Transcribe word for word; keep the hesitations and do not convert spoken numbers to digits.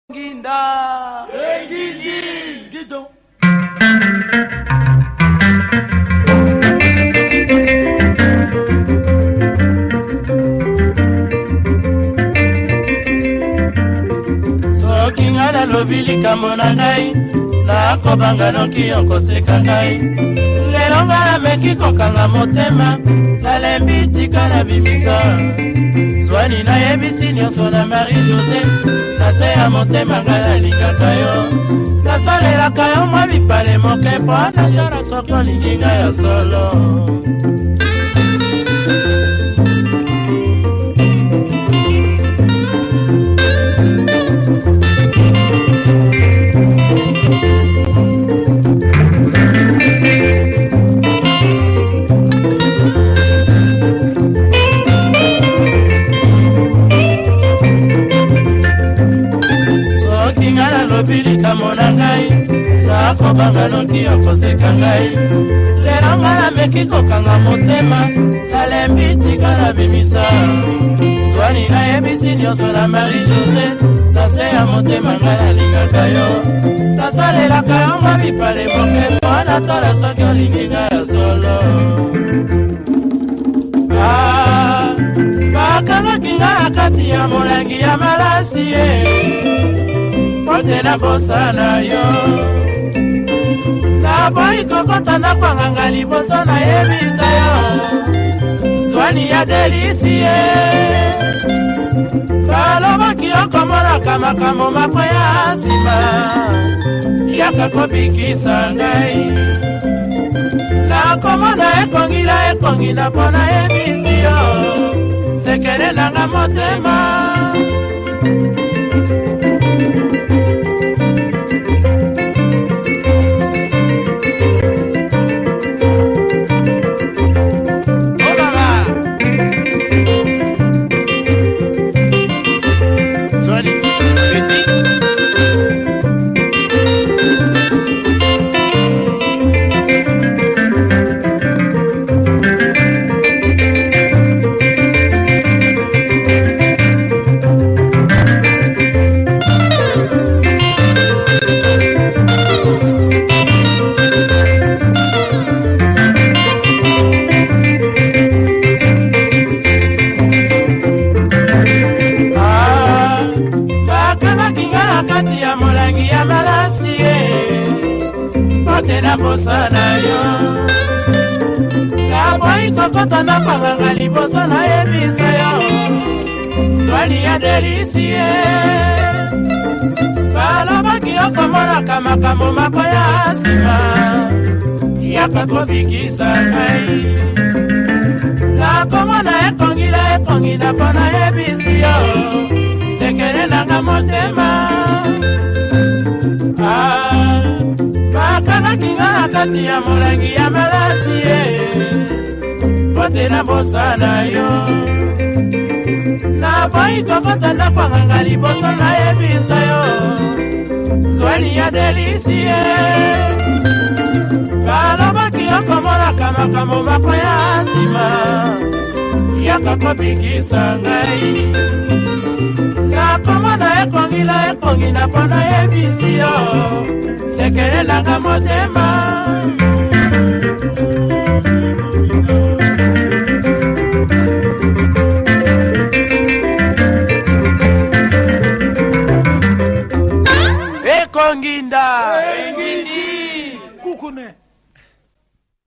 Ginda Engindi Guido Soki ngala lobili kamona ngai na kobanga noki okoseka ngai lelo ngala meki kokanga motema nalembi tika na bimisa Swani na yebisi nyonso na Marie-José Nase ya motema ngala lingaka yo Nasalelaka yo mwa bipale moke po anajara soko linginga ya solo Bilika mona ngai na kobanga noki okoseka ngai lelo ngala meki kokanga motema nalembi tika na bimisa Swani na yebisi nyonso na Marie-José Nase ya motema ngala lingaka yo Nasalelaka yo mwa bipale moke po anatala soki olinginga ya solo Ah, bakangaki ngala kati ya molangi ya malasi ye Pote na bosa na yo Na boy kokota na kwanganga liboso na yebisa yo Swani ya delicie Balobaki okomona kama kamo mako ya sima Yaka kobikisa ngai Na komona ekongila ekongina pona yebisi yo Sekere nanga motema Kati ya molangi ya malasi ye Pote na bosa na yo Kaboi kokota na panganga liboso na yebisa yo Swani ya delicie Balobaki okomona kama kamo mako ya sima Yaka kobikisa ngai Nakomona ekongila ekongina pona yebisi yo Sekere nanga motema Ah, bakanga kinga kati ya molangi ya malasi ye Pote na bosa na yo Na boy kokota na kwanganga liboso na yebisa yo Swani ya delicie Balobaki okomona kama kamo mako ya sima Yaka kobikisa ngai Nakomona ekongila ekongina pona yebisi yo Sekere nanga motema Ekonginda Engindi Kukune